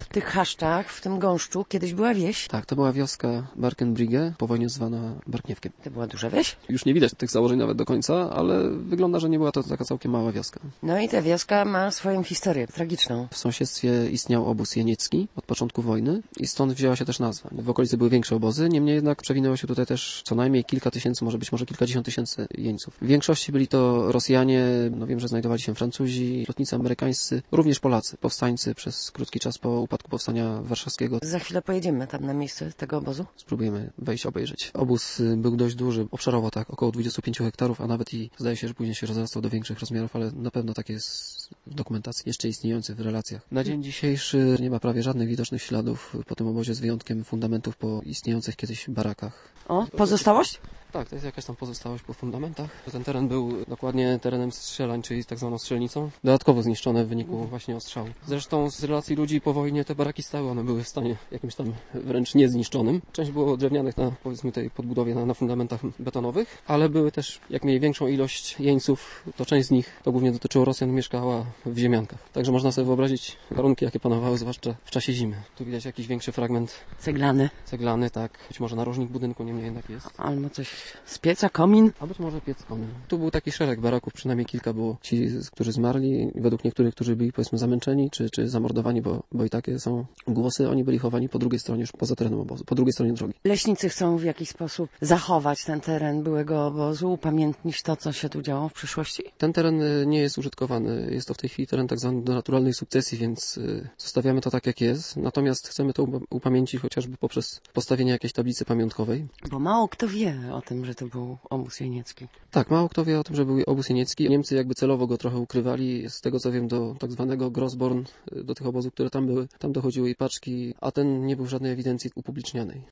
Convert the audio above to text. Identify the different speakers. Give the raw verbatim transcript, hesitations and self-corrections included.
Speaker 1: tych chaszczach, w tym gąszczu, kiedyś była wieś?
Speaker 2: Tak, to była wioska Barkenbrigge, po wojnie zwana Barkniewkiem.
Speaker 1: To była duża wieś?
Speaker 2: Już nie widać tych założeń nawet do końca, ale wygląda, że nie była to taka całkiem mała wioska.
Speaker 1: No i ta wioska ma swoją historię tragiczną.
Speaker 2: W sąsiedztwie istniał obóz jeniecki od początku wojny i stąd wzięła się też nazwa. W okolicy były większe obozy, niemniej jednak przewinęło się tutaj też co najmniej kilka tysięcy, może być może kilkadziesiąt tysięcy jeńców. W większości byli to Rosjanie, no wiem, że znajdowali się Francuzi, lotnicy amerykańscy, również Polacy, powstańcy przez krótki czas po upadku powstania warszawskiego.
Speaker 1: Za chwilę pojedziemy tam na miejsce tego obozu.
Speaker 2: Spróbujemy wejść, obejrzeć. Obóz był dość duży, obszarowo tak, około dwudziestu pięciu hektarów, a nawet i zdaje się, że później się rozrastał do większych rozmiarów, ale na pewno tak jest w dokumentacji jeszcze istniejących w relacjach. Na dzień dzisiejszy nie ma prawie żadnych widocznych śladów po tym obozie z wyjątkiem fundamentów po istniejących kiedyś barakach.
Speaker 1: O, pozostałość?
Speaker 2: Tak, to jest jakaś tam pozostałość po fundamentach. Ten teren był dokładnie terenem strzelań, czyli tak zwaną strzelnicą, dodatkowo zniszczone w wyniku właśnie ostrzału. Zresztą z relacji ludzi po wojnie te baraki stały, one były w stanie jakimś tam wręcz niezniszczonym. Część było drewnianych na, powiedzmy, tej podbudowie na, na fundamentach betonowych, ale były też, jak mieli większą ilość jeńców, to część z nich, to głównie dotyczyło Rosjan, mieszkała w ziemiankach. Także można sobie wyobrazić warunki, jakie panowały, zwłaszcza w czasie zimy. Tu widać jakiś większy fragment
Speaker 1: Ceglany.
Speaker 2: ceglany, tak, być może narożnik budynku, niemniej jednak jest.
Speaker 1: Albo coś z pieca, komin.
Speaker 2: A być może piec komin. Tu był taki szereg baraków, przynajmniej kilka było. Ci, którzy zmarli, według niektórych, którzy byli, powiedzmy, zamęczeni, czy, czy zamordowani, bo, bo i takie są głosy, oni byli chowani po drugiej stronie, już poza terenem obozu, po drugiej stronie drogi.
Speaker 1: Leśnicy chcą w jakiś sposób zachować ten teren byłego obozu, upamiętnić to, co się tu działo w przyszłości?
Speaker 2: Ten teren nie jest użytkowany. Jest to w tej chwili teren tak zwany do naturalnej sukcesji, więc zostawiamy to tak, jak jest. Natomiast chcemy to upamiętnić chociażby poprzez postawienie jakiejś tablicy pamiątkowej.
Speaker 1: Bo mało kto wie o tym, że to był obóz jeniecki.
Speaker 2: Tak, mało kto wie o tym, że był obóz jeniecki. Niemcy jakby celowo go trochę ukrywali. Z tego co wiem, do tak zwanego Grossborn, do tych obozów, które tam były, tam dochodziły i paczki, a ten nie był w żadnej ewidencji upublicznianej.